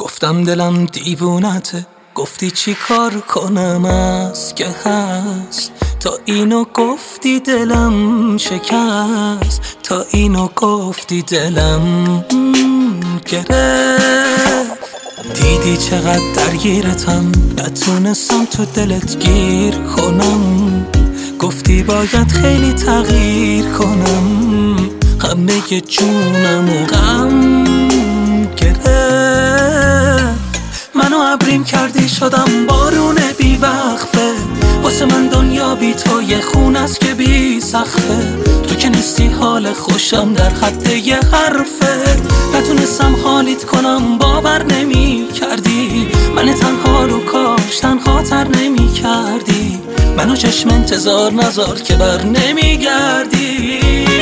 گفتم دلم دیوونته، گفتی چی کار کنم از که هست. تا اینو گفتی دلم شکست، تا اینو گفتی دلم گرفت. دیدی چقدر درگیرتم، نتونستم تو دلت گیر کنم. گفتی باید خیلی تغییر کنم، همه جونم و غم گرفت. منو ابریم کردی شدم بارون بی وقفه، واسه من دنیا بی تو یه خون است که بی سقفه. تو که نیستی حال خوشم در خط یه حرفه، نتونستم حالیت کنم باور نمی کردی. من تنها رو کاش تنها نمی کردی، منو چشم انتظار نذار که بر نمی گردی.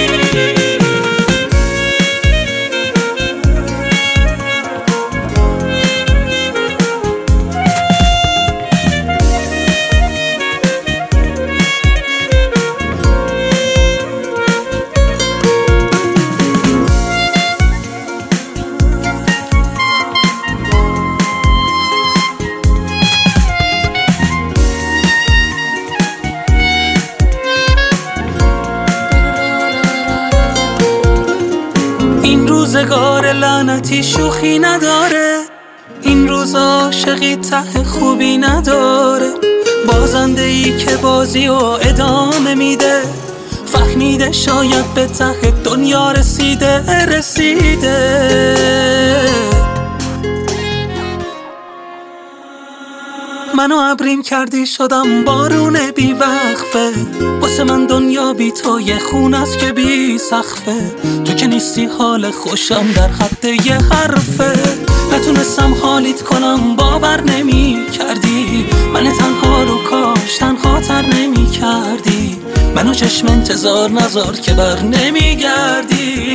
این روزگار لعنتی شوخی نداره، این روز عاشقی ته خوبی نداره. بازنده ای که بازی و ادامه میده، فهمیده شاید به ته دنیا رسیده. منو ابریم کردی شدم بارون بی وقفه، واسه من دنیا بی تو یه خون است که بی سقفه. تو که نیستی حال خوشم در خط یه حرفه، نتونستم حالیت کنم باور نمی کردی. من تنها رو کاش تنها نمی کردی، منو چشم انتظار نذار که بر نمی گردی.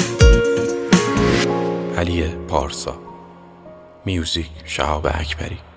علی پارسا، میوزیک شهاب اکبری.